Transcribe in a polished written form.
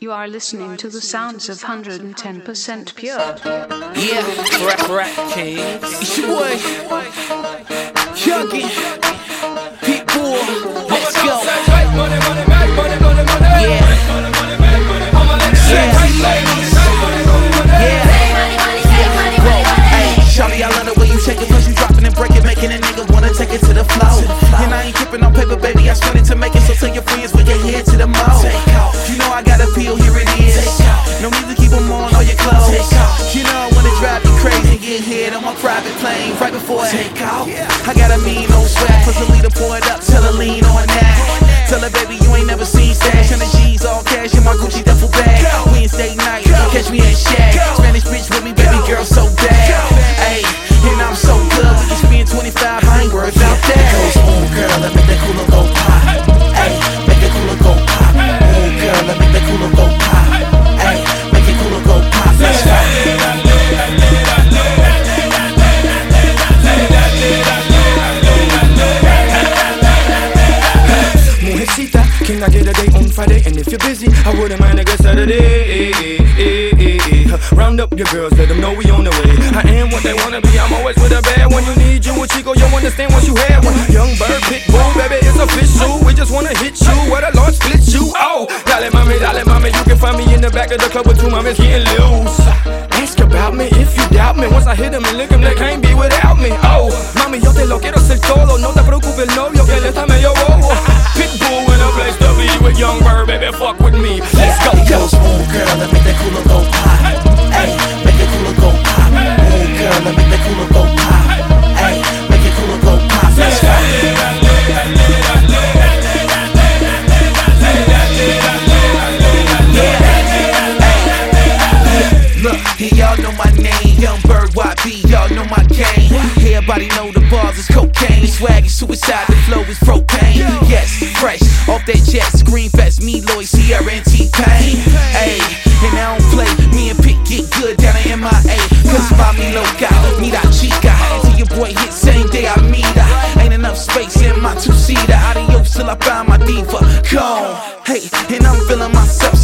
You are listening to the sounds of 110% Pure. Yeah, rap kings. It's your boy, Youngin, Pitbull. Let's go. Shawty, I love the way you shake it, plus you dropping and breaking, making a nigga wanna take it to the floor. And I ain't tripping on paper, baby, I spent it to make it, so tell your friends with your head to the mouth. You know I got a pill, here it is. No need to keep them on all your clothes. You know I wanna drive you crazy and get hit on my private plane right before I take off. I got a mean old swag, plus a leader, pour it up, tell her lean on that. Tell her, baby, you ain't never seen stash, and the G's all cash in my Gucci duffel bag. Wednesday night, catch me in Shag. Spanish bitch with me, baby girl, so bad. Ayy, and I'm so good, we can spend 25, I ain't worried about that. It goes, ooh, girl, let me make that cooler go pop. Ayy, make that cooler go pop. Ooh, girl, let me make that cooler go pop. Ayy, make it cooler go pop. Let's go. Mujercita, can I get a date on Friday? And if you're busy, I wouldn't mind a good Saturday. Round up your girls, let them know we on the way. I am what they wanna be, I'm always with a bad one. You need you a Chico, you understand what you had one. Young bird, Pitbull, baby, it's official. We just wanna hit you, where the Lord split you. Oh, dale mami, you can find me in the back of the club with two mamas getting loose. Ask about me if you doubt me. Once I hit them and lick them, they can't be without me. Oh, mami, yo te lo quiero hacer todo. No te preocupes, el novio, que él está medio bobo. Pitbull in a place to be with young bird, baby, fuck with me. Let's go. It goes, ooh, girl, let me make that cooler go pop. Ayy, make it cooler go pop. Ooh, girl, let me make that cooler go pop. Ayy, make it cooler go pop. Let's go. Look, y'all know my name, Young Bird YB, y'all know my game. Everybody know the bars is cocaine, swag is suicide, the flow is propane. Yes, fresh, off that jet, screen fest, me, Lloyd, Sierra, and T-Pain. Ayy, and I don't play, me and Pitt get good down in MIA. Cause mami loca, mira chica, until your boy hit same day I meet her. Ain't enough space in my two-seater, adios till I find my diva. Gone, hey, and I'm feeling myself.